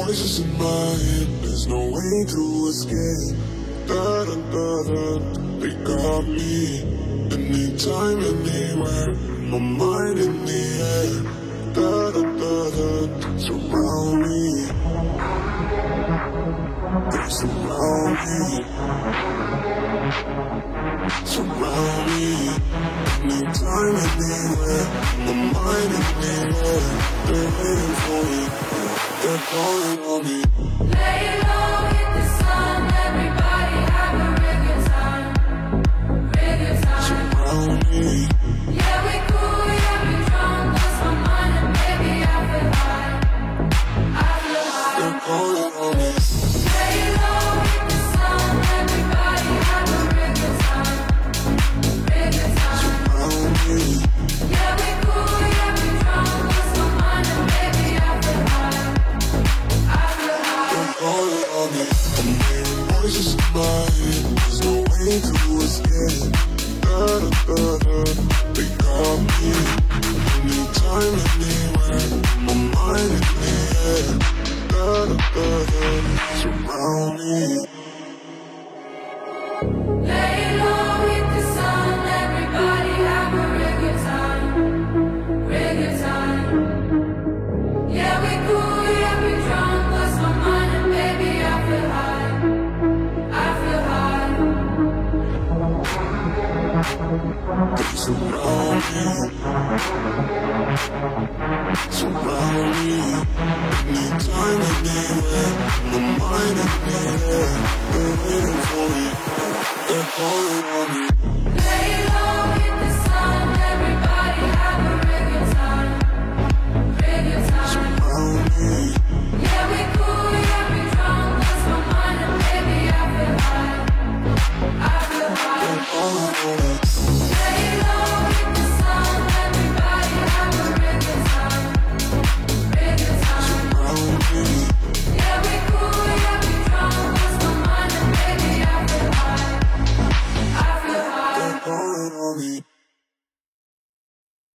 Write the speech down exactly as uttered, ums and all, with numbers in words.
voices in my head, there's no way to escape. Da da da da, they got me. Anytime, anywhere, my mind in the air. Da da da da, surround me. They surround me. Surround me. Anytime, anywhere, my mind in the air. They're waiting for me. They're calling on me. Lay low, hit the sun, everybody have a real good time, real good time. Surround me. Yeah, we cool, yeah, we drunk, lost my mind and baby I feel high, I feel high. They're calling on me. Lay low, hit the sun, everybody have a real good time, real good time. Surround me. Yeah, we cool, yeah, we drunk, lost my mind and baby I feel high, I feel high. They're calling on me. I'm hearing voices in my head, there's no way to escape. Da da da da, they got me. Anytime, anywhere, my mind in the air. Da da da da, surround me. Lay low, hit the sun, everybody have a real good time, real good time. Yeah, we cool, yeah, we drunk, lost my mind and baby I feel high, I feel high. They surround me. Surround me. Anytime, anywhere, my mind in the air. They're waiting for me. They're calling on me.